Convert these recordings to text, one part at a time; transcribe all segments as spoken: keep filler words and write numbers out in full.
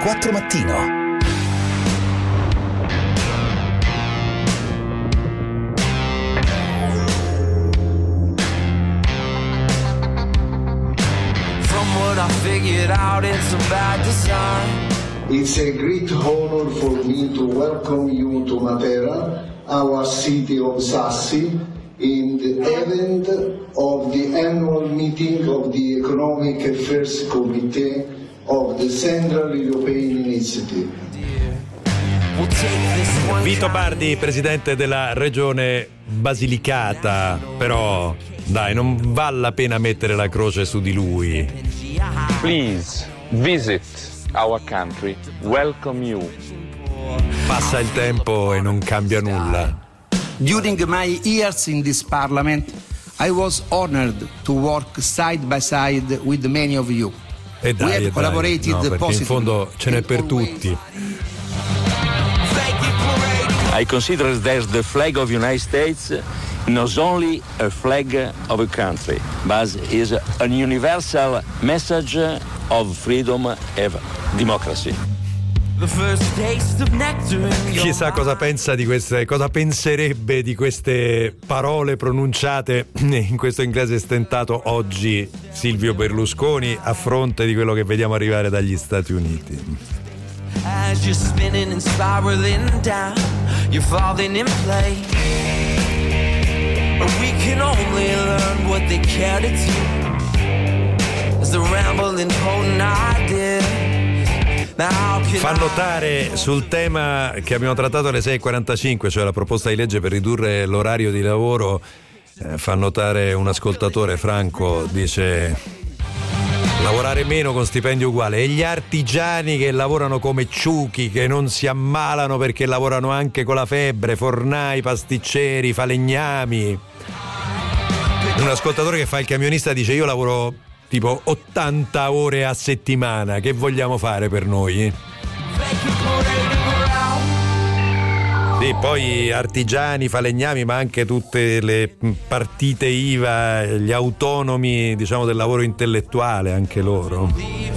ventiquattro Mattino. I figured out it's a bad design. It's a great honor for me to welcome you to Matera, our city of Sassi, in the event of the annual meeting of the Economic Affairs Committee of the Central European Initiative. Vito Bardi, presidente della regione Basilicata, però dai, non vale la pena mettere la croce su di lui. Please visit our country. Welcome you. Passa il tempo e non cambia nulla. During my years in this parliament, I was honored to work side by side with many of you. E dai, We have e collaborated dai. No, perché in fondo ce n'è per tutti. I consider that the flag of the United States not only a flag of a country, but is a universal message of freedom and democracy. Chissà cosa pensa di queste, cosa penserebbe di queste parole pronunciate in questo inglese stentato oggi Silvio Berlusconi a fronte di quello che vediamo arrivare dagli Stati Uniti. As you're spinning and spiraling down, you're falling in place. We can only learn what they care to do. As the rambling potent idea. Fa notare sul tema che abbiamo trattato alle sei e quarantacinque, cioè la proposta di legge per ridurre l'orario di lavoro, eh, fa notare un ascoltatore, Franco, dice: lavorare meno con stipendio uguale, e gli artigiani che lavorano come ciuchi, che non si ammalano perché lavorano anche con la febbre, fornai, pasticceri, falegnami. Un ascoltatore che fa il camionista dice: io lavoro tipo ottanta ore a settimana, che vogliamo fare per noi? Sì, poi artigiani, falegnami, ma anche tutte le partite I V A, gli autonomi, diciamo, del lavoro intellettuale, anche loro.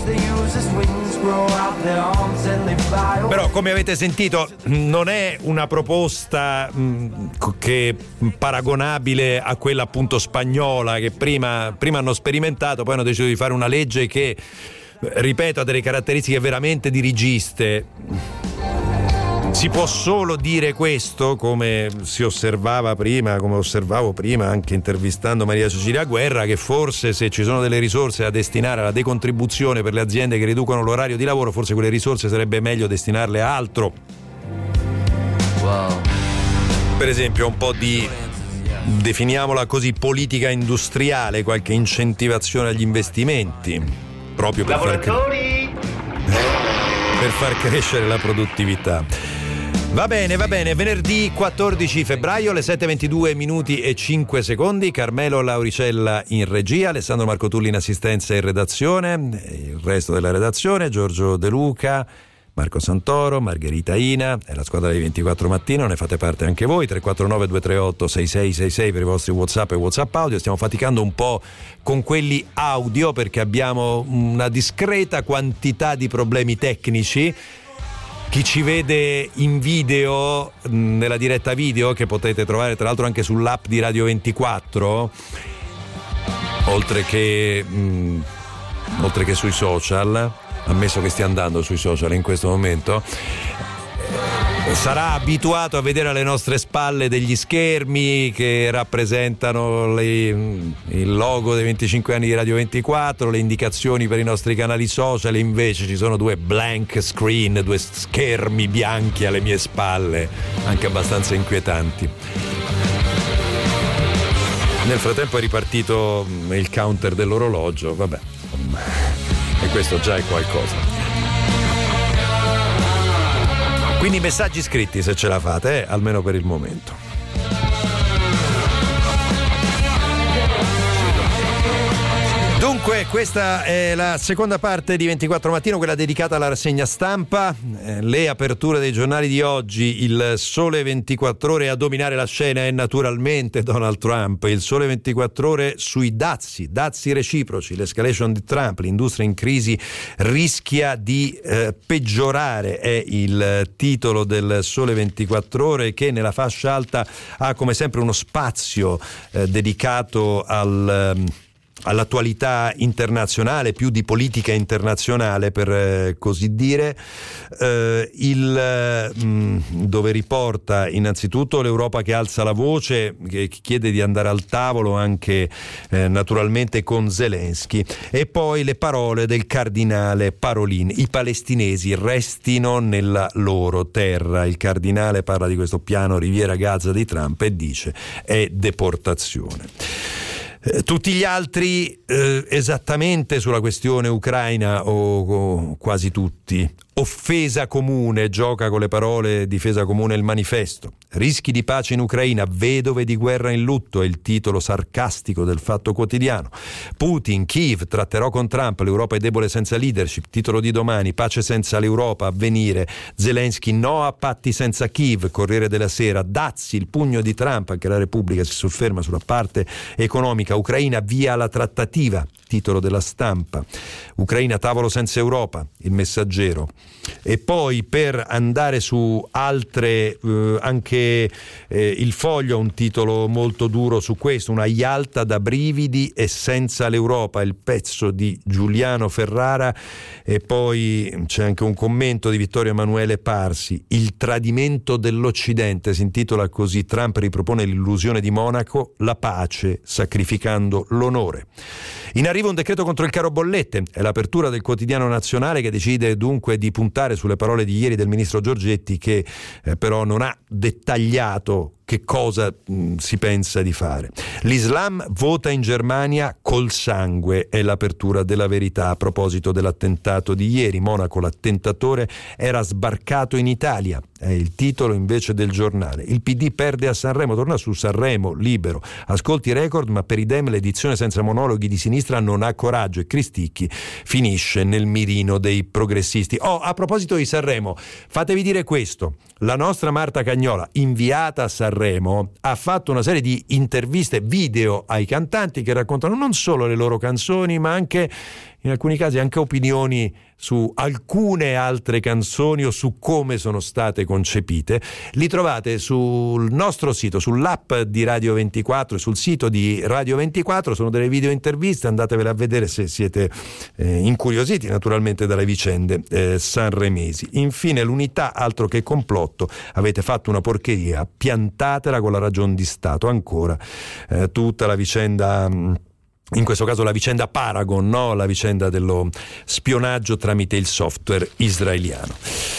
Però, come avete sentito, non è una proposta mh, che paragonabile a quella appunto spagnola, che prima, prima hanno sperimentato, poi hanno deciso di fare una legge che, ripeto, ha delle caratteristiche veramente dirigiste. Si può solo dire questo, come si osservava prima, come osservavo prima anche intervistando Maria Cecilia Guerra, che forse se ci sono delle risorse da destinare alla decontribuzione per le aziende che riducono l'orario di lavoro, forse quelle risorse sarebbe meglio destinarle a altro. Wow. Per esempio un po' di, definiamola così, politica industriale, qualche incentivazione agli investimenti, proprio per far, cre- per far crescere la produttività. Va bene, va bene, venerdì quattordici febbraio, alle sette e ventidue minuti e cinque secondi, Carmelo Lauricella in regia, Alessandro Marcotulli in assistenza e redazione, il resto della redazione, Giorgio De Luca, Marco Santoro, Margherita Ina e la squadra dei ventiquattro Mattino, ne fate parte anche voi, tre quattro nove due tre otto sei sei sei sei per i vostri WhatsApp e WhatsApp audio. Stiamo faticando un po' con quelli audio perché abbiamo una discreta quantità di problemi tecnici. Chi ci vede in video, nella diretta video, che potete trovare tra l'altro anche sull'app di Radio ventiquattro, oltre che mh, oltre che sui social, ammesso che stia andando sui social in questo momento, sarà abituato a vedere alle nostre spalle degli schermi che rappresentano le, il logo dei venticinque anni di Radio ventiquattro, le indicazioni per i nostri canali social, e invece ci sono due blank screen, due schermi bianchi alle mie spalle, anche abbastanza inquietanti. Nel frattempo è ripartito il counter dell'orologio, vabbè, e questo già è qualcosa. Quindi messaggi scritti se ce la fate, eh, almeno per il momento. Dunque Dunque, questa è la seconda parte di ventiquattro Mattino, quella dedicata alla rassegna stampa. Eh, le aperture dei giornali di oggi: il Sole ventiquattro Ore, a dominare la scena è naturalmente Donald Trump. Il Sole ventiquattro Ore sui dazi, dazi reciproci, l'escalation di Trump, l'industria in crisi rischia di eh, peggiorare, è il titolo del Sole ventiquattro Ore, che nella fascia alta ha come sempre uno spazio eh, dedicato al... Um, all'attualità internazionale, più di politica internazionale per eh, così dire, eh, il mh, dove riporta innanzitutto l'Europa che alza la voce, che chiede di andare al tavolo anche eh, naturalmente con Zelensky, e poi le parole del cardinale Parolin: i palestinesi restino nella loro terra. Il cardinale parla di questo piano Riviera Gaza di Trump e dice è deportazione. Tutti gli altri eh, esattamente sulla questione ucraina, o, o quasi tutti. Offesa comune, gioca con le parole, difesa comune il Manifesto. Rischi di pace in Ucraina, vedove di guerra in lutto, è il titolo sarcastico del Fatto Quotidiano. Putin, Kiev, tratterò con Trump, l'Europa è debole senza leadership, titolo di Domani. Pace senza l'Europa, Avvenire. Zelensky, no a patti senza Kiev, Corriere della Sera. Dazi, il pugno di Trump, anche la Repubblica si sofferma sulla parte economica. Ucraina, via alla trattativa, titolo della Stampa. Ucraina, tavolo senza Europa, il Messaggero. E poi, per andare su altre, eh, anche eh, il Foglio ha un titolo molto duro su questo: una Yalta da brividi e senza l'Europa, il pezzo di Giuliano Ferrara. E poi c'è anche un commento di Vittorio Emanuele Parsi: il tradimento dell'Occidente, si intitola così. Trump ripropone l'illusione di Monaco, la pace sacrificando l'onore. In arrivo un decreto contro il caro bollette, è l'apertura del Quotidiano Nazionale, che decide dunque di puntare sulle parole di ieri del ministro Giorgetti, che eh, però non ha dettagliato che cosa mh, si pensa di fare. L'Islam vota in Germania col sangue, è l'apertura della Verità a proposito dell'attentato di ieri. Monaco, l'attentatore era sbarcato in Italia, è il titolo invece del giornale. Il P D perde a Sanremo, torna su Sanremo, Libero. Ascolti record, ma per i Dem l'edizione senza monologhi di sinistra non ha coraggio, e Cristicchi finisce nel mirino dei progressisti. Oh, a proposito di Sanremo, fatevi dire questo: la nostra Marta Cagnola, inviata a Sanremo, ha fatto una serie di interviste video ai cantanti che raccontano non solo le loro canzoni, ma anche, in alcuni casi, anche opinioni su alcune altre canzoni o su come sono state concepite. Li trovate sul nostro sito, sull'app di Radio ventiquattro e sul sito di Radio ventiquattro. Sono delle video interviste, andatevele a vedere se siete eh, incuriositi naturalmente dalle vicende eh, sanremesi. Infine l'Unità, altro che complotto, avete fatto una porcheria, piantatela con la ragion di Stato. Ancora eh, tutta la vicenda, in questo caso la vicenda Paragon, no? La vicenda dello spionaggio tramite il software israeliano.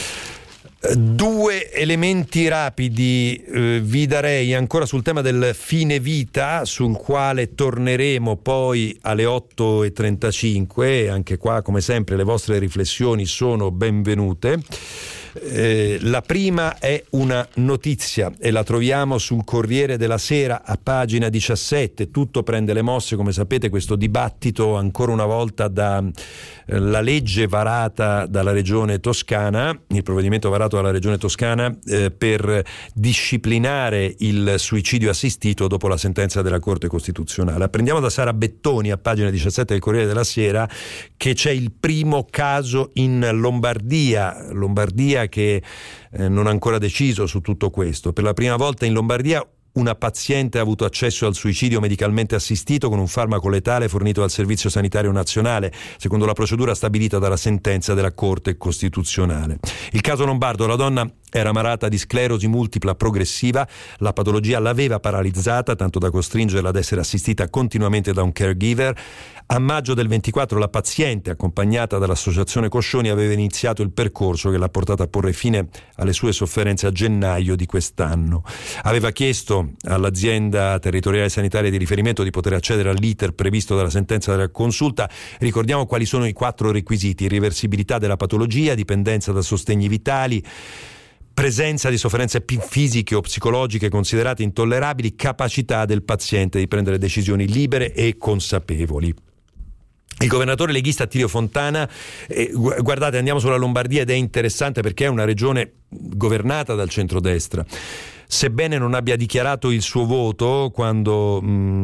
Due elementi rapidi eh, vi darei ancora sul tema del fine vita, sul quale torneremo poi alle otto e trentacinque. Anche qua, come sempre, le vostre riflessioni sono benvenute. Eh, la prima è una notizia e la troviamo sul Corriere della Sera a pagina diciassette. Tutto prende le mosse, come sapete, questo dibattito ancora una volta da eh, la legge varata dalla regione Toscana, il provvedimento varato dalla regione Toscana eh, per disciplinare il suicidio assistito dopo la sentenza della Corte Costituzionale. Apprendiamo da Sara Bettoni a pagina diciassette del Corriere della Sera che c'è il primo caso in Lombardia, Lombardia che eh, non ha ancora deciso su tutto questo. Per la prima volta in Lombardia una paziente ha avuto accesso al suicidio medicalmente assistito con un farmaco letale fornito dal Servizio Sanitario Nazionale, secondo la procedura stabilita dalla sentenza della Corte Costituzionale. Il caso lombardo: la donna era malata di sclerosi multipla progressiva, la patologia l'aveva paralizzata tanto da costringerla ad essere assistita continuamente da un caregiver. A maggio del ventiquattro la paziente, accompagnata dall'associazione Coscioni, aveva iniziato il percorso che l'ha portata a porre fine alle sue sofferenze a gennaio di quest'anno. Aveva chiesto all'azienda territoriale sanitaria di riferimento di poter accedere all'iter previsto dalla sentenza della consulta. Ricordiamo quali sono i quattro requisiti: irreversibilità della patologia, dipendenza da sostegni vitali, presenza di sofferenze fisiche o psicologiche considerate intollerabili, capacità del paziente di prendere decisioni libere e consapevoli. Il governatore leghista Attilio Fontana, eh, guardate, andiamo sulla Lombardia ed è interessante perché è una regione governata dal centrodestra. Sebbene non abbia dichiarato il suo voto quando,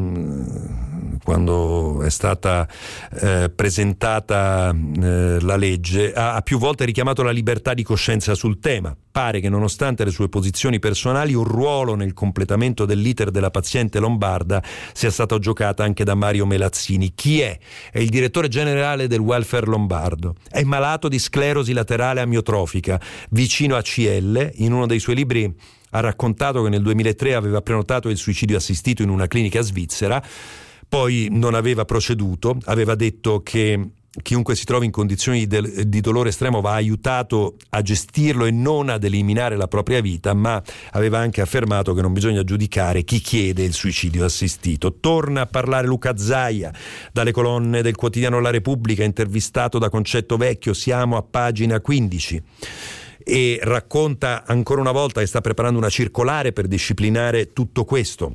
mh, quando è stata eh, presentata eh, la legge, ha, ha più volte richiamato la libertà di coscienza sul tema. Pare che nonostante le sue posizioni personali un ruolo nel completamento dell'iter della paziente lombarda sia stato giocato anche da Mario Melazzini. Chi è? È il direttore generale del welfare lombardo. È malato di sclerosi laterale amiotrofica, vicino a C L. In uno dei suoi libri ha raccontato che nel duemilatré aveva prenotato il suicidio assistito in una clinica svizzera, poi non aveva proceduto, aveva detto che chiunque si trovi in condizioni di, di dolore estremo va aiutato a gestirlo e non ad eliminare la propria vita, ma aveva anche affermato che non bisogna giudicare chi chiede il suicidio assistito. Torna a parlare Luca Zaia dalle colonne del quotidiano La Repubblica, intervistato da Concetto Vecchio, siamo a pagina quindici. E racconta ancora una volta che sta preparando una circolare per disciplinare tutto questo.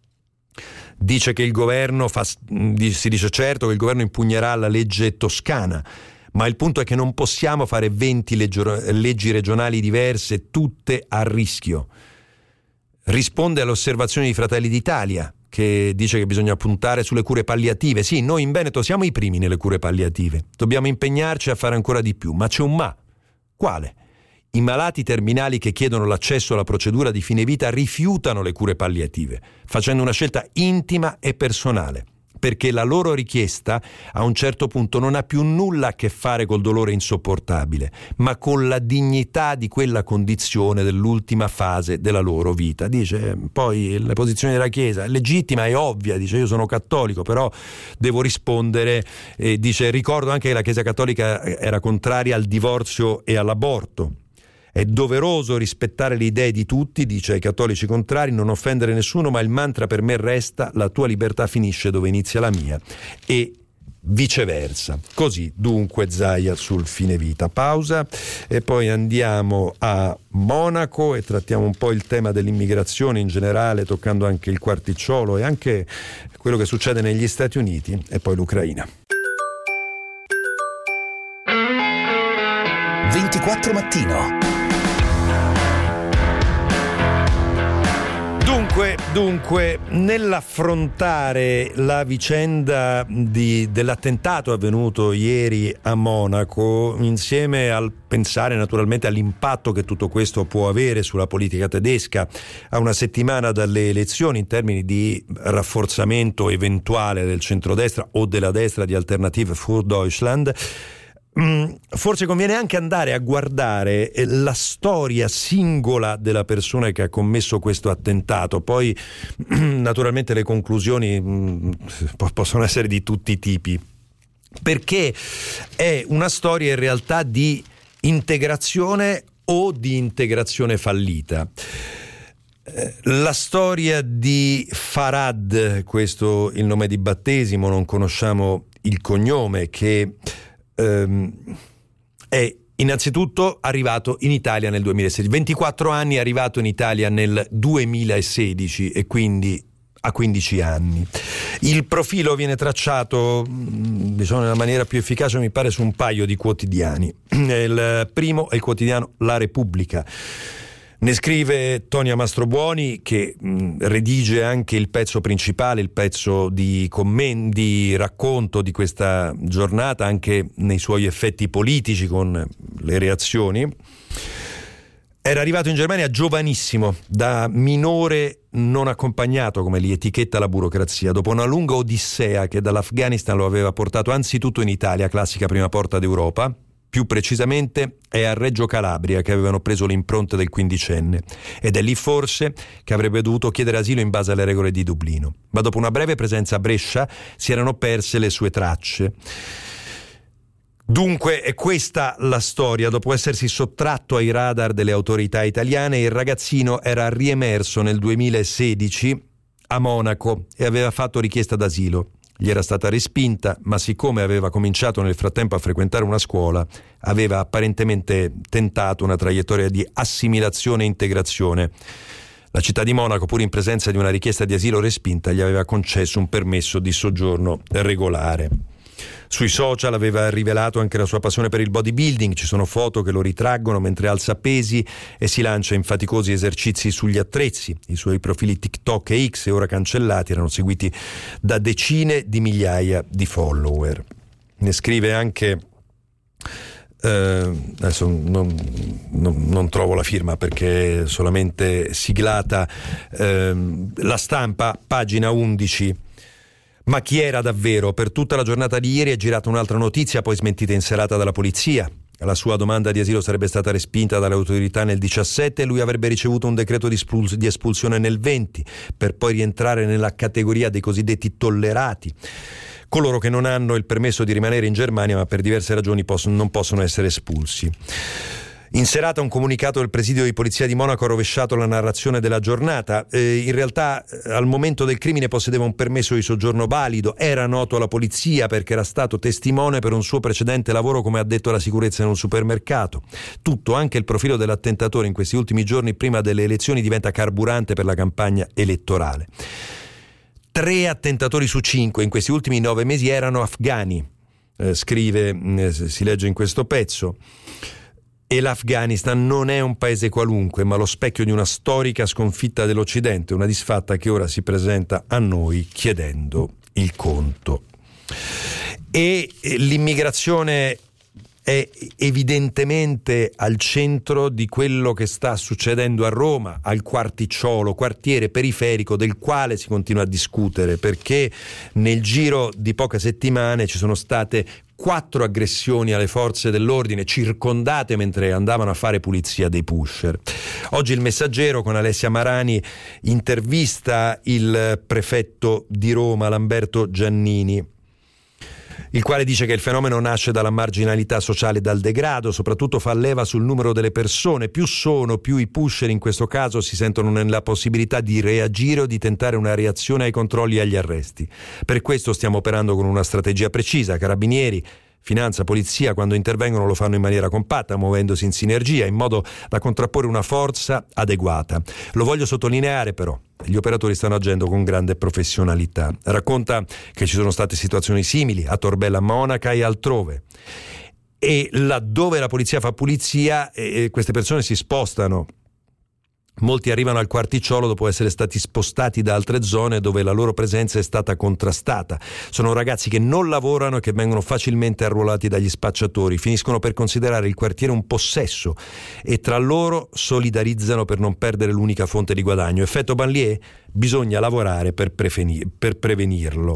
Dice che il governo fa, si dice certo che il governo impugnerà la legge toscana, ma il punto è che non possiamo fare venti leggi regionali diverse, tutte a rischio. Risponde alle osservazioni di Fratelli d'Italia, che dice che bisogna puntare sulle cure palliative. Sì, noi in Veneto siamo i primi nelle cure palliative, dobbiamo impegnarci a fare ancora di più, ma c'è un ma. Quale? I malati terminali che chiedono l'accesso alla procedura di fine vita rifiutano le cure palliative, facendo una scelta intima e personale, perché la loro richiesta a un certo punto non ha più nulla a che fare col dolore insopportabile, ma con la dignità di quella condizione dell'ultima fase della loro vita. Dice, poi la posizione della Chiesa è legittima, è ovvia, dice io sono cattolico, però devo rispondere, e dice ricordo anche che la Chiesa cattolica era contraria al divorzio e all'aborto. È doveroso rispettare le idee di tutti, dice ai cattolici contrari, non offendere nessuno, ma il mantra per me resta: la tua libertà finisce dove inizia la mia, e viceversa. Così dunque Zaia sul fine vita. Pausa e poi andiamo a Monaco e trattiamo un po' il tema dell'immigrazione in generale, toccando anche il quarticciolo e anche quello che succede negli Stati Uniti e poi l'Ucraina. ventiquattro Mattino. Dunque, dunque, nell'affrontare la vicenda di, dell'attentato avvenuto ieri a Monaco, insieme al pensare naturalmente all'impatto che tutto questo può avere sulla politica tedesca a una settimana dalle elezioni in termini di rafforzamento eventuale del centrodestra o della destra di Alternative für Deutschland, forse conviene anche andare a guardare la storia singola della persona che ha commesso questo attentato. Poi naturalmente le conclusioni possono essere di tutti i tipi, perché è una storia in realtà di integrazione o di integrazione fallita. La storia di Farhad, questo il nome di battesimo, non conosciamo il cognome, che è innanzitutto arrivato in Italia nel duemilasedici, ventiquattro anni, è arrivato in Italia nel duemilasedici e quindi a quindici anni. Il profilo viene tracciato, diciamo, nella maniera più efficace mi pare su un paio di quotidiani. Il primo è il quotidiano La Repubblica. Ne scrive Tonia Mastrobuoni, che mh, redige anche il pezzo principale, il pezzo di commenti, di racconto di questa giornata, anche nei suoi effetti politici con le reazioni. Era arrivato in Germania giovanissimo, da minore non accompagnato, come li etichetta la burocrazia, dopo una lunga odissea che dall'Afghanistan lo aveva portato anzitutto in Italia, classica prima porta d'Europa. Più precisamente è a Reggio Calabria che avevano preso le impronte del quindicenne ed è lì forse che avrebbe dovuto chiedere asilo in base alle regole di Dublino. Ma dopo una breve presenza a Brescia si erano perse le sue tracce. Dunque è questa la storia. Dopo essersi sottratto ai radar delle autorità italiane, il ragazzino era riemerso nel duemilasedici a Monaco e aveva fatto richiesta d'asilo. Gli era stata respinta, ma siccome aveva cominciato nel frattempo a frequentare una scuola, aveva apparentemente tentato una traiettoria di assimilazione e integrazione. La città di Monaco, pur in presenza di una richiesta di asilo respinta, gli aveva concesso un permesso di soggiorno regolare. Sui social aveva rivelato anche la sua passione per il bodybuilding, ci sono foto che lo ritraggono mentre alza pesi e si lancia in faticosi esercizi sugli attrezzi. I suoi profili TikTok e X, ora cancellati, erano seguiti da decine di migliaia di follower. Ne scrive anche eh, adesso non, non, non trovo la firma perché è solamente siglata, eh, La Stampa, pagina undici. Ma chi era davvero? Per tutta la giornata di ieri è girata un'altra notizia, poi smentita in serata dalla polizia. La sua domanda di asilo sarebbe stata respinta dalle autorità nel diciassette e lui avrebbe ricevuto un decreto di, espul- di espulsione nel venti, per poi rientrare nella categoria dei cosiddetti tollerati, coloro che non hanno il permesso di rimanere in Germania ma per diverse ragioni possono, non possono essere espulsi. In serata un comunicato del presidio di polizia di Monaco ha rovesciato la narrazione della giornata. Eh, in realtà eh, al momento del crimine possedeva un permesso di soggiorno valido, era noto alla polizia perché era stato testimone per un suo precedente lavoro come addetto alla sicurezza in un supermercato. Tutto, anche il profilo dell'attentatore in questi ultimi giorni prima delle elezioni, diventa carburante per la campagna elettorale. Tre attentatori su cinque in questi ultimi nove mesi erano afghani, eh, scrive, eh, si legge in questo pezzo. E l'Afghanistan non è un paese qualunque, ma lo specchio di una storica sconfitta dell'Occidente, una disfatta che ora si presenta a noi chiedendo il conto. E l'immigrazione è evidentemente al centro di quello che sta succedendo a Roma, al Quarticciolo, quartiere periferico del quale si continua a discutere, perché nel giro di poche settimane ci sono state quattro aggressioni alle forze dell'ordine, circondate mentre andavano a fare pulizia dei pusher. Oggi il Messaggero con Alessia Marani intervista il prefetto di Roma, Lamberto Giannini, il quale dice che il fenomeno nasce dalla marginalità sociale e dal degrado, soprattutto fa leva sul numero delle persone. Più sono, più i pusher in questo caso si sentono nella possibilità di reagire o di tentare una reazione ai controlli e agli arresti. Per questo stiamo operando con una strategia precisa. Carabinieri, Finanza, Polizia, quando intervengono lo fanno in maniera compatta, muovendosi in sinergia, in modo da contrapporre una forza adeguata. Lo voglio sottolineare però, gli operatori stanno agendo con grande professionalità. Racconta che ci sono state situazioni simili a Torbella Monaca e altrove. E laddove la polizia fa pulizia, eh, queste persone si spostano. Molti arrivano al Quarticciolo dopo essere stati spostati da altre zone dove la loro presenza è stata contrastata. Sono ragazzi che non lavorano e che vengono facilmente arruolati dagli spacciatori, finiscono per considerare il quartiere un possesso e tra loro solidarizzano per non perdere l'unica fonte di guadagno. Effetto banlieue? Bisogna lavorare per, prevenir- per prevenirlo.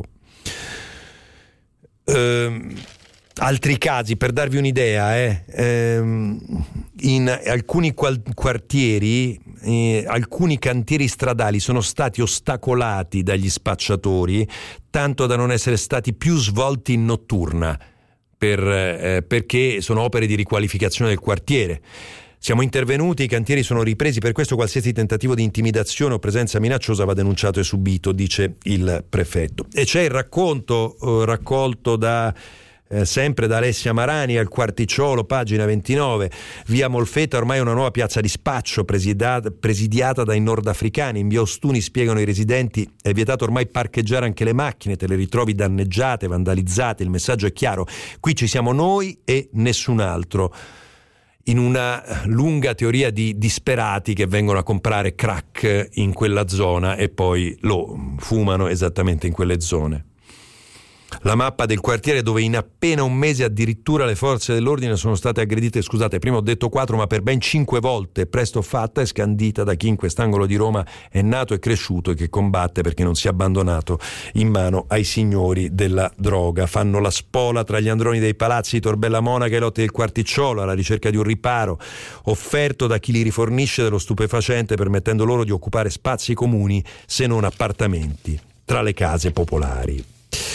Ehm... Altri casi, per darvi un'idea, eh, ehm, in alcuni qual- quartieri, eh, alcuni cantieri stradali sono stati ostacolati dagli spacciatori, tanto da non essere stati più svolti in notturna, per, eh, perché sono opere di riqualificazione del quartiere. Siamo intervenuti, i cantieri sono ripresi, per questo qualsiasi tentativo di intimidazione o presenza minacciosa va denunciato e subito, dice il prefetto. E c'è il racconto eh, raccolto da Eh, sempre da Alessia Marani al Quarticciolo, pagina ventinove. Via Molfetta ormai è una nuova piazza di spaccio presidiata, presidiata dai nordafricani. In via Ostuni, spiegano i residenti, è vietato ormai parcheggiare anche le macchine, te le ritrovi danneggiate, vandalizzate. Il messaggio è chiaro: qui ci siamo noi e nessun altro, in una lunga teoria di disperati che vengono a comprare crack in quella zona e poi lo fumano esattamente in quelle zone. La mappa del quartiere dove in appena un mese addirittura le forze dell'ordine sono state aggredite, scusate, prima ho detto quattro, ma per ben cinque volte, presto fatta e scandita da chi in quest'angolo di Roma è nato e cresciuto e che combatte perché non sia abbandonato in mano ai signori della droga. Fanno la spola tra gli androni dei palazzi di Torbella Monaca e lotti del Quarticciolo alla ricerca di un riparo offerto da chi li rifornisce dello stupefacente, permettendo loro di occupare spazi comuni se non appartamenti tra le case popolari.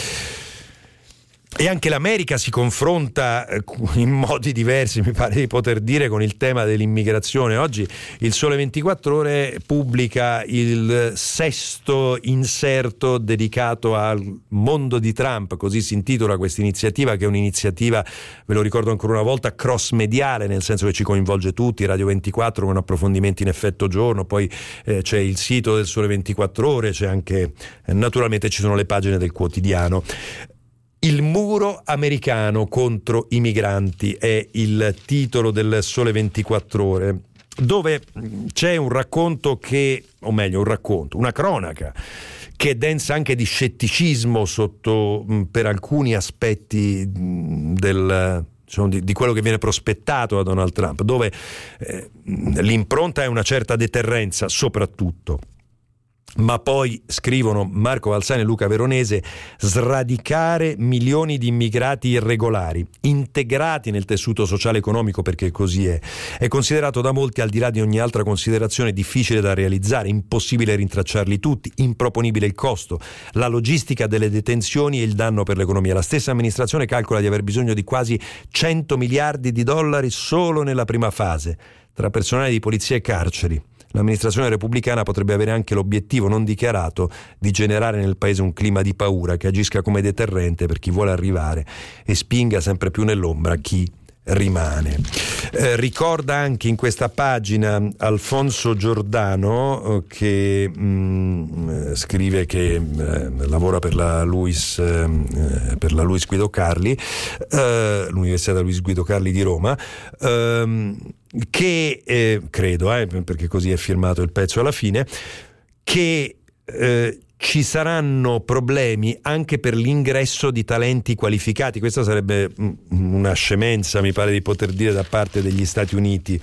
E anche l'America si confronta in modi diversi, mi pare di poter dire, con il tema dell'immigrazione. Oggi il Sole ventiquattro Ore pubblica il sesto inserto dedicato al mondo di Trump, così si intitola questa iniziativa, che è un'iniziativa, ve lo ricordo ancora una volta, cross mediale, nel senso che ci coinvolge tutti, Radio ventiquattro con approfondimenti in effetto giorno, poi eh, c'è il sito del Sole ventiquattro Ore, c'è anche, eh, naturalmente ci sono le pagine del quotidiano. Il muro americano contro i migranti è il titolo del Sole ventiquattro Ore, dove c'è un racconto che, o meglio un racconto, una cronaca che è densa anche di scetticismo sotto per alcuni aspetti del, diciamo, di, di quello che viene prospettato da Donald Trump, dove eh, l'impronta è una certa deterrenza soprattutto. Ma poi, scrivono Marco Valsani e Luca Veronese, sradicare milioni di immigrati irregolari, integrati nel tessuto sociale e economico, perché così è, è considerato da molti, al di là di ogni altra considerazione, difficile da realizzare, impossibile rintracciarli tutti, improponibile il costo, la logistica delle detenzioni e il danno per l'economia. La stessa amministrazione calcola di aver bisogno di quasi cento miliardi di dollari solo nella prima fase, tra personale di polizia e carceri. L'amministrazione repubblicana potrebbe avere anche l'obiettivo non dichiarato di generare nel paese un clima di paura che agisca come deterrente per chi vuole arrivare e spinga sempre più nell'ombra chi rimane. Eh, ricorda anche in questa pagina Alfonso Giordano eh, che mh, scrive che eh, lavora per la Luis eh, per la Luis Guido Carli, eh, l'Università Luis Guido Carli di Roma, eh, che eh, credo, eh, perché così è firmato il pezzo alla fine, che eh, ci saranno problemi anche per l'ingresso di talenti qualificati. Questa sarebbe una scemenza, mi pare di poter dire, da parte degli Stati Uniti.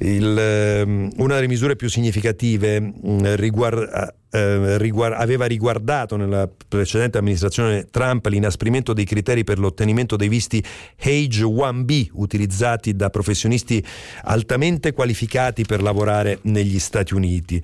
Il, una delle misure più significative riguarda Eh, riguard- aveva riguardato nella precedente amministrazione Trump l'inasprimento dei criteri per l'ottenimento dei visti H uno B utilizzati da professionisti altamente qualificati per lavorare negli Stati Uniti.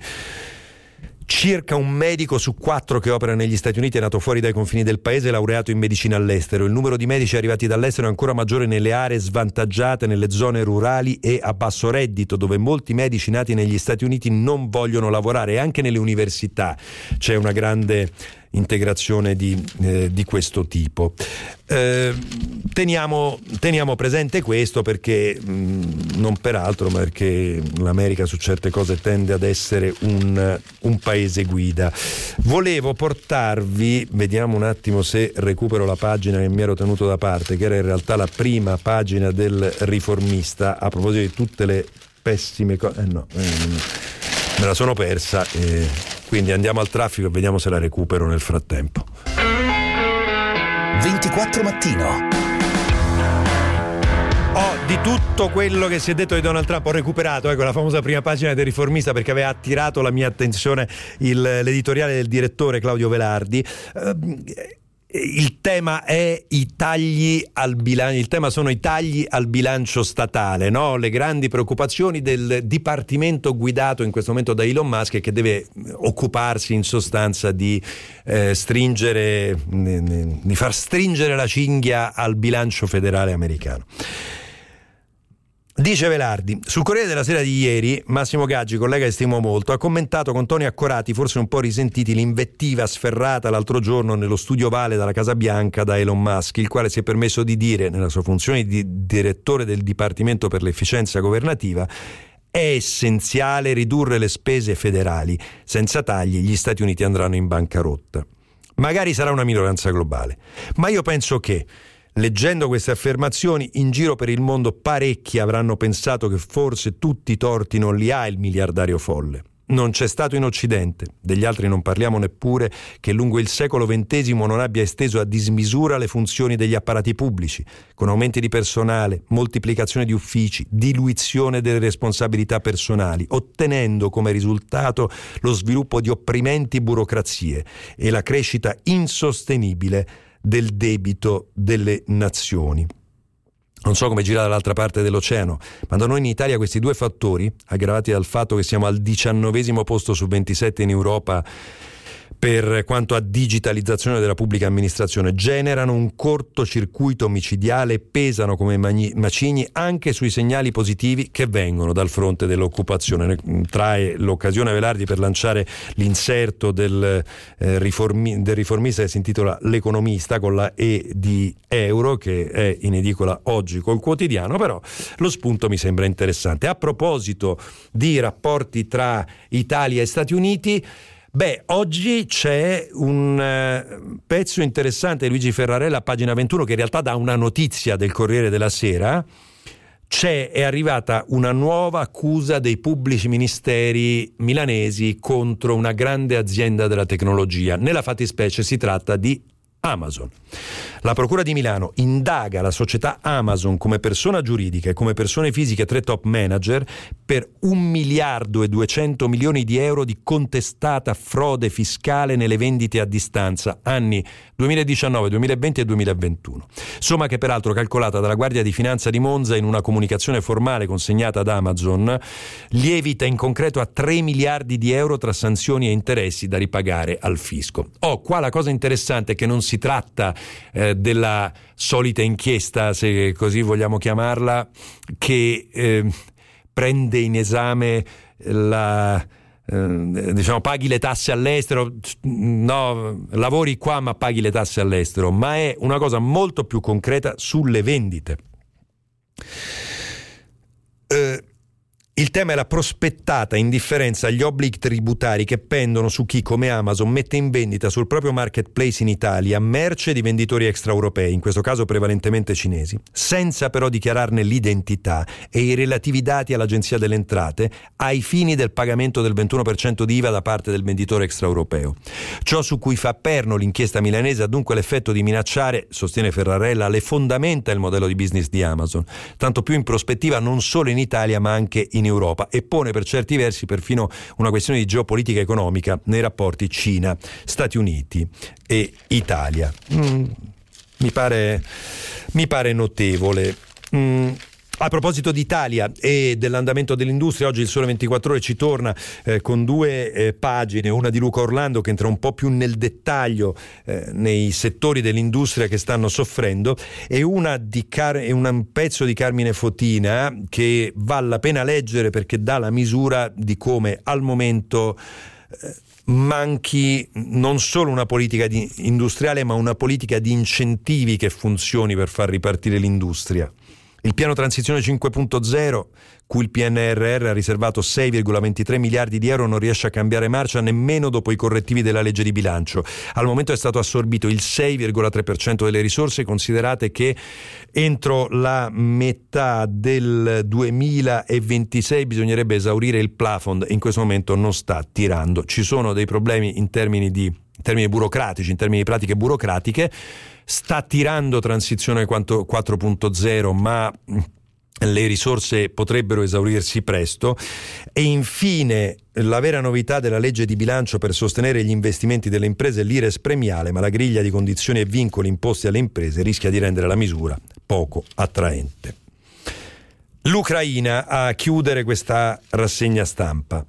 Circa un medico su quattro che opera negli Stati Uniti è nato fuori dai confini del paese, laureato in medicina all'estero. Il numero di medici arrivati dall'estero è ancora maggiore nelle aree svantaggiate, nelle zone rurali e a basso reddito, dove molti medici nati negli Stati Uniti non vogliono lavorare, e anche nelle università c'è una grande integrazione di, eh, di questo tipo. Eh, teniamo, teniamo presente questo perché mh, non per altro, ma perché l'America su certe cose tende ad essere un, un paese guida. Volevo portarvi, vediamo un attimo se recupero la pagina che mi ero tenuto da parte, che era in realtà la prima pagina del Riformista, a proposito di tutte le pessime cose. Eh no, eh, me la sono persa, eh, quindi andiamo al traffico e vediamo se la recupero nel frattempo. ventiquattro Mattino. Ho di tutto quello che si è detto di Donald Trump, ho recuperato ecco la famosa prima pagina del Riformista, perché aveva attirato la mia attenzione il, l'editoriale del direttore Claudio Velardi. Eh, Il tema è i tagli al bilancio, il tema sono i tagli al bilancio statale, no? Le grandi preoccupazioni del dipartimento guidato in questo momento da Elon Musk, che deve occuparsi in sostanza di eh, stringere, di far stringere la cinghia al bilancio federale americano. Dice Velardi: sul Corriere della Sera di ieri Massimo Gaggi, collega che stimo molto, ha commentato con toni accorati, forse un po' risentiti, l'invettiva sferrata l'altro giorno nello studio Vale dalla Casa Bianca da Elon Musk, il quale si è permesso di dire, nella sua funzione di direttore del Dipartimento per l'Efficienza Governativa, è essenziale ridurre le spese federali, senza tagli gli Stati Uniti andranno in bancarotta. Magari sarà una minoranza globale, ma io penso che, leggendo queste affermazioni, in giro per il mondo parecchi avranno pensato che forse tutti i torti non li ha il miliardario folle. Non c'è stato in Occidente, degli altri non parliamo neppure, che lungo il secolo ventesimo non abbia esteso a dismisura le funzioni degli apparati pubblici, con aumenti di personale, moltiplicazione di uffici, diluizione delle responsabilità personali, ottenendo come risultato lo sviluppo di opprimenti burocrazie e la crescita insostenibile del debito delle nazioni. Non so come gira dall'altra parte dell'oceano, ma da noi in Italia questi due fattori, aggravati dal fatto che siamo al diciannovesimo posto su ventisette in Europa per quanto a digitalizzazione della pubblica amministrazione, generano un cortocircuito micidiale e pesano come magni- macigni anche sui segnali positivi che vengono dal fronte dell'occupazione. Trae l'occasione Velardi per lanciare l'inserto del, eh, riformi- del Riformista che si intitola L'Economista, con la E di euro, che è in edicola oggi col Quotidiano, però lo spunto mi sembra interessante. A proposito di rapporti tra Italia e Stati Uniti, Beh, oggi c'è un uh, pezzo interessante di Luigi Ferrarella, pagina ventuno, che in realtà dà una notizia del Corriere della Sera. C'è, è arrivata una nuova accusa dei pubblici ministeri milanesi contro una grande azienda della tecnologia. Nella fattispecie si tratta di Amazon. La Procura di Milano indaga la società Amazon come persona giuridica e come persone fisiche tre top manager per un miliardo e duecento milioni di euro di contestata frode fiscale nelle vendite a distanza anni duemiladiciannove, duemilaventi e duemilaventuno. Somma che peraltro, calcolata dalla Guardia di Finanza di Monza in una comunicazione formale consegnata ad Amazon, lievita in concreto a tre miliardi di euro tra sanzioni e interessi da ripagare al fisco. Oh, qua la cosa interessante è che non si tratta eh, della solita inchiesta, se così vogliamo chiamarla, che eh, prende in esame la eh, diciamo paghi le tasse all'estero, no, lavori qua ma paghi le tasse all'estero, ma è una cosa molto più concreta sulle vendite. Eh, Il tema è la prospettata indifferenza agli obblighi tributari che pendono su chi, come Amazon, mette in vendita sul proprio marketplace in Italia merce di venditori extraeuropei, in questo caso prevalentemente cinesi, senza però dichiararne l'identità e i relativi dati all'Agenzia delle Entrate ai fini del pagamento del ventuno per cento di I V A da parte del venditore extraeuropeo. Ciò su cui fa perno l'inchiesta milanese ha dunque l'effetto di minacciare, sostiene Ferrarella, le fondamenta del modello di business di Amazon, tanto più in prospettiva non solo in Italia ma anche in Europa, e pone per certi versi perfino una questione di geopolitica economica nei rapporti Cina, Stati Uniti e Italia. Mm, mi pare, mi pare notevole. Mm. A proposito d'Italia e dell'andamento dell'industria, oggi il Sole ventiquattro Ore ci torna eh, con due eh, pagine, una di Luca Orlando che entra un po' più nel dettaglio eh, nei settori dell'industria che stanno soffrendo, e una di Car- e un pezzo di Carmine Fotina che vale la pena leggere perché dà la misura di come al momento eh, manchi non solo una politica di industriale ma una politica di incentivi che funzioni per far ripartire l'industria. Il piano transizione cinque punto zero, cui il P N R R ha riservato sei virgola ventitré miliardi di euro, non riesce a cambiare marcia nemmeno dopo i correttivi della legge di bilancio. Al momento è stato assorbito il sei virgola tre per cento delle risorse, considerate che entro la metà del duemilaventisei bisognerebbe esaurire il plafond e in questo momento non sta tirando. Ci sono dei problemi in termini di in termini burocratici, in termini di pratiche burocratiche. Sta tirando transizione quattro punto zero, ma le risorse potrebbero esaurirsi presto. E infine la vera novità della legge di bilancio per sostenere gli investimenti delle imprese è l'I R E S premiale, ma la griglia di condizioni e vincoli imposti alle imprese rischia di rendere la misura poco attraente. L'Ucraina a chiudere questa rassegna stampa.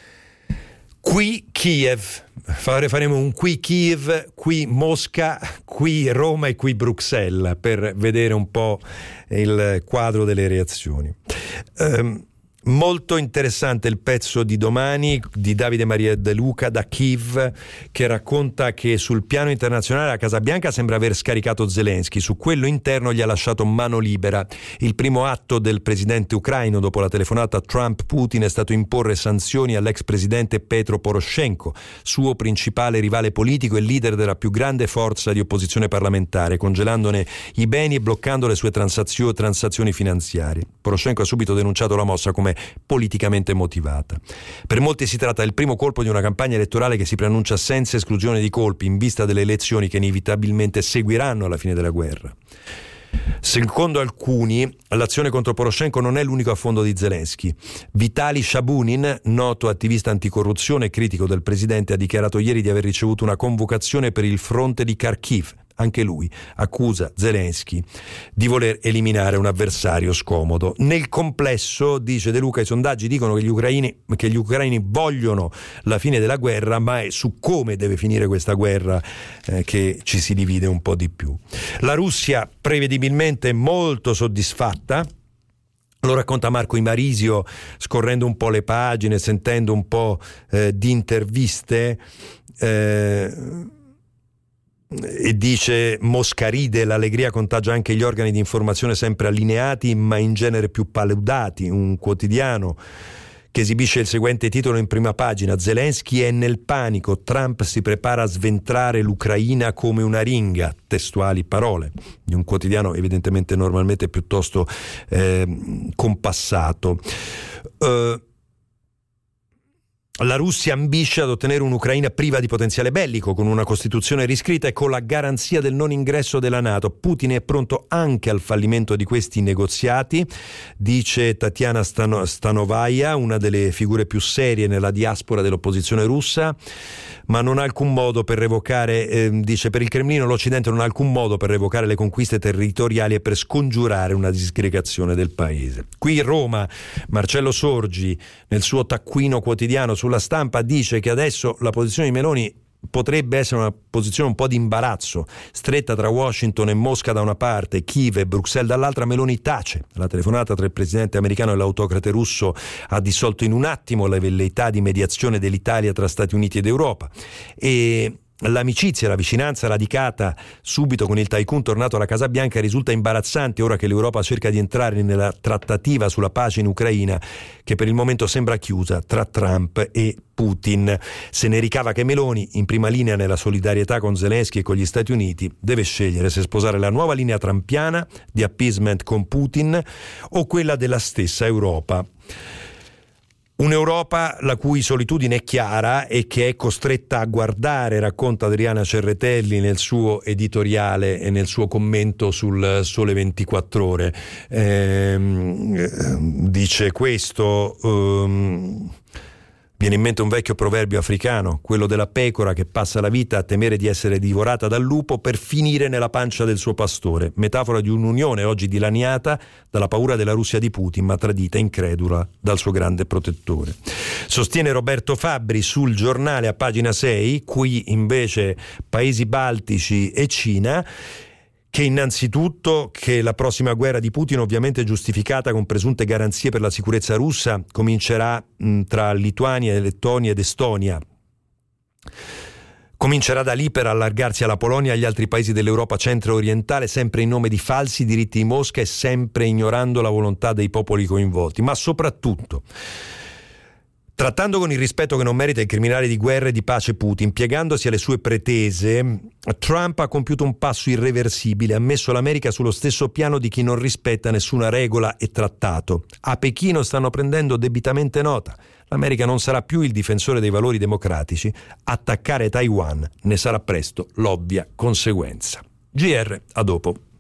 Qui Kiev, faremo un qui Kiev, qui Mosca, qui Roma e qui Bruxelles per vedere un po' il quadro delle reazioni. Um, Molto interessante il pezzo di domani di Davide Maria De Luca da Kiev, che racconta che sul piano internazionale la Casa Bianca sembra aver scaricato Zelensky, su quello interno gli ha lasciato mano libera. Il primo atto del presidente ucraino dopo la telefonata Trump-Putin è stato imporre sanzioni all'ex presidente Petro Poroshenko, suo principale rivale politico e leader della più grande forza di opposizione parlamentare, congelandone i beni e bloccando le sue transazio- transazioni finanziarie. Poroshenko ha subito denunciato la mossa come politicamente motivata. Per molti si tratta del primo colpo di una campagna elettorale che si preannuncia senza esclusione di colpi in vista delle elezioni che inevitabilmente seguiranno alla fine della guerra. Secondo alcuni, l'azione contro Poroshenko non è l'unico affondo di Zelensky. Vitali Shabunin, noto attivista anticorruzione e critico del presidente, ha dichiarato ieri di aver ricevuto una convocazione per il fronte di Kharkiv. Anche lui accusa Zelensky di voler eliminare un avversario scomodo. Nel complesso, dice De Luca, i sondaggi dicono che gli ucraini, che gli ucraini vogliono la fine della guerra, ma è su come deve finire questa guerra eh, che ci si divide un po' di più. La Russia prevedibilmente è molto soddisfatta. Lo racconta Marco Imarisio scorrendo un po' le pagine, sentendo un po' eh, di interviste. Eh, E dice Mosca ride, l'allegria contagia anche gli organi di informazione sempre allineati ma in genere più paludati. Un quotidiano che esibisce il seguente titolo in prima pagina: Zelensky è nel panico, Trump si prepara a sventrare l'Ucraina come una ringa, testuali parole di un quotidiano evidentemente normalmente piuttosto eh, compassato. Uh, La Russia ambisce ad ottenere un'Ucraina priva di potenziale bellico, con una Costituzione riscritta e con la garanzia del non ingresso della NATO. Putin è pronto anche al fallimento di questi negoziati, dice Tatiana Stano- Stanovaia, una delle figure più serie nella diaspora dell'opposizione russa, ma non ha alcun modo per revocare, eh, dice, per il Cremlino l'Occidente non ha alcun modo per revocare le conquiste territoriali e per scongiurare una disgregazione del paese. Qui Roma, Marcello Sorgi, nel suo taccuino quotidiano sulla Stampa, dice che adesso la posizione di Meloni potrebbe essere una posizione un po' di imbarazzo, stretta tra Washington e Mosca da una parte, Kiev e Bruxelles dall'altra. Meloni tace. La telefonata tra il presidente americano e l'autocrate russo ha dissolto in un attimo la velleità di mediazione dell'Italia tra Stati Uniti ed Europa, e l'amicizia e la vicinanza radicata subito con il tycoon tornato alla Casa Bianca risulta imbarazzante ora che l'Europa cerca di entrare nella trattativa sulla pace in Ucraina, che per il momento sembra chiusa tra Trump e Putin. Se ne ricava che Meloni, in prima linea nella solidarietà con Zelensky e con gli Stati Uniti, deve scegliere se sposare la nuova linea trumpiana di appeasement con Putin o quella della stessa Europa. Un'Europa la cui solitudine è chiara e che è costretta a guardare, racconta Adriana Cerretelli nel suo editoriale e nel suo commento sul Sole ventiquattro Ore. Ehm, dice questo... Um, Viene in mente un vecchio proverbio africano, quello della pecora che passa la vita a temere di essere divorata dal lupo per finire nella pancia del suo pastore, metafora di un'unione oggi dilaniata dalla paura della Russia di Putin, ma tradita incredula dal suo grande protettore. Sostiene Roberto Fabbri sul Giornale a pagina sei, qui invece Paesi Baltici e Cina, che innanzitutto che la prossima guerra di Putin, ovviamente giustificata con presunte garanzie per la sicurezza russa, comincerà mh, tra Lituania, Lettonia ed Estonia. Comincerà da lì per allargarsi alla Polonia e agli altri paesi dell'Europa centro-orientale, sempre in nome di falsi diritti di Mosca e sempre ignorando la volontà dei popoli coinvolti. Ma soprattutto, trattando con il rispetto che non merita il criminale di guerra e di pace Putin, piegandosi alle sue pretese, Trump ha compiuto un passo irreversibile, ha messo l'America sullo stesso piano di chi non rispetta nessuna regola e trattato. A Pechino stanno prendendo debitamente nota. L'America non sarà più il difensore dei valori democratici. Attaccare Taiwan ne sarà presto l'ovvia conseguenza. G R, a dopo.